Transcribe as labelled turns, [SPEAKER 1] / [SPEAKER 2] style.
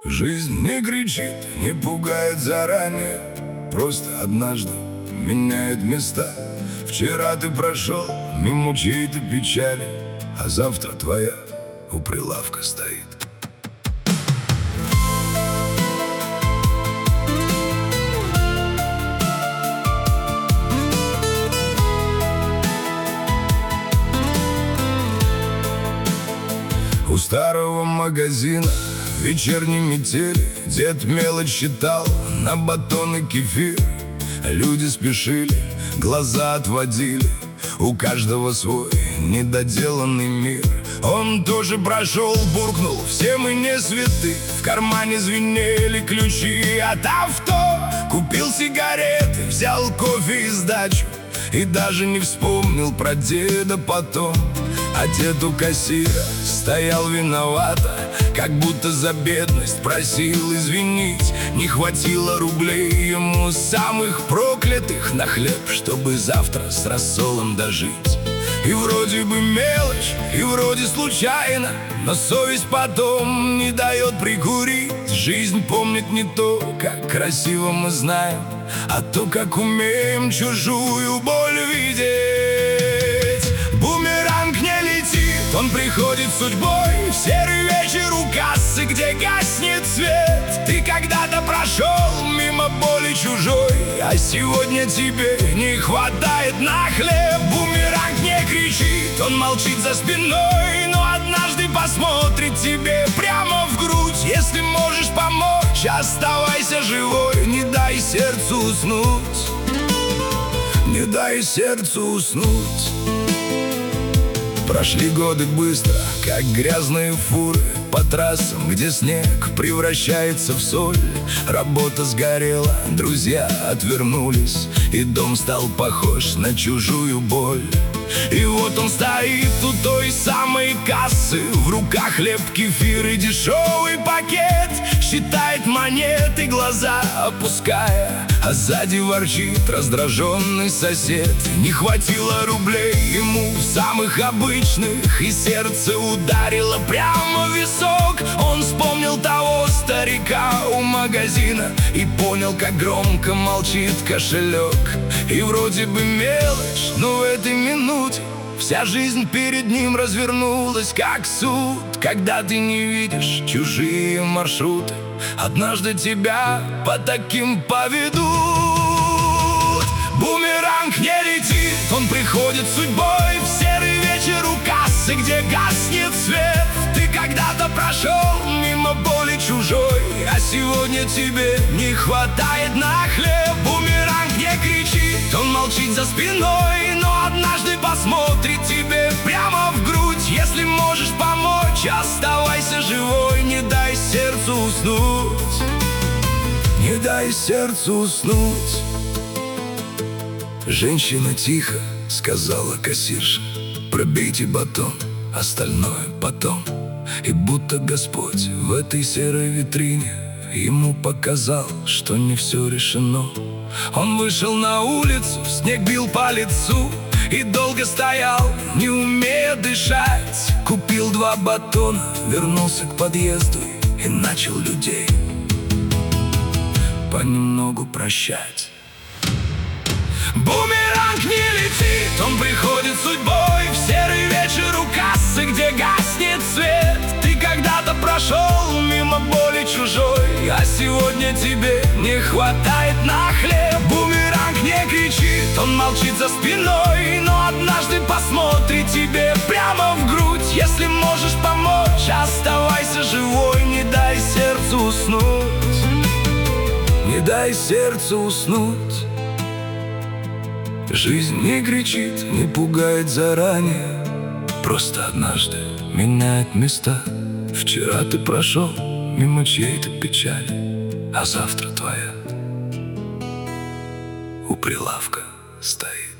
[SPEAKER 1] Жизнь не кричит, не пугает заранее, просто однажды меняет места. Вчера ты прошел мимо чьей-то печали, а завтра твоя у прилавка стоит. У старого магазина в вечерней метели дед мелочь считал на батон и кефир. Люди спешили, глаза отводили, у каждого свой недоделанный мир. Он тоже прошел, буркнул: все мы не святы. В кармане звенели ключи от авто. Купил сигареты, взял кофе и сдачу, и даже не вспомнил про деда потом. А дед у кассира стоял виновато, как будто за бедность просил извинить. Не хватило рублей ему самых проклятых на хлеб, чтобы завтра с рассолом дожить. И вроде бы мелочь, и вроде случайно, но совесть потом не дает прикурить. Жизнь помнит не то, как красиво мы знаем, а то, как умеем чужую боль видеть. Бумеранг не летит, он приходит судьбой в серый вечер у кассы, где гаснет свет. Ты когда-то прошел мимо боли чужой, а сегодня тебе не хватает на хлеб. Бумеранг не кричит, он молчит за спиной, но однажды посмотрит тебе прямо в грудь. Если можешь помочь, оставайся живой, не дай сердцу уснуть, не дай сердцу уснуть. Прошли годы быстро, как грязные фуры по трассам, где снег превращается в соль. Работа сгорела, друзья отвернулись, и дом стал похож на чужую боль. И вот он стоит у той самой кассы, в руках хлеб, кефир и дешевый пакет. Считает монеты, глаза опуская, а сзади ворчит раздраженный сосед. Не хватило рублей ему самых обычных, и сердце ударило прямо в висок. Он вспомнил того старика у магазина и понял, как громко молчит кошелек. И вроде бы мелочь, но в этой минуте вся жизнь перед ним развернулась, как суд. Когда ты не видишь чужие маршруты, однажды тебя по таким поведут. Бумеранг не летит, он приходит судьбой в серый вечер у кассы, где гаснет свет. Ты когда-то прошел мимо боли чужой, а сегодня тебе не хватает на хлеб. Бумеранг не кричит, он молчит за спиной, но однажды посмотрит тебе прямо в грудь. Если можешь помочь, оставайся живой, не дай сердцу уснуть, не дай сердцу уснуть. Женщина тихо сказала кассирше: пробейте батон, остальное потом. И будто Господь в этой серой витрине ему показал, что не все решено. Он вышел на улицу, снег бил по лицу, и долго стоял, не умея дышать. Купил 2 батона, вернулся к подъезду и начал людей понемногу прощать. Бумеранг не летит, он приходит судьбой в серый вечер у кассы, где гаснет свет. Ты когда-то прошел мимо боли чужой, а сегодня тебе не хватает на хлеб. Бумеранг не кричит, он молчит за спиной, но однажды посмотрит тебе прямо в грудь. Если можешь помочь, оставайся живой, не дай сердцу уснуть, не дай сердцу уснуть. Жизнь не кричит, не пугает заранее, просто однажды меняет места. Вчера ты прошел мимо чьей-то печали, а завтра твоя у прилавка стоит.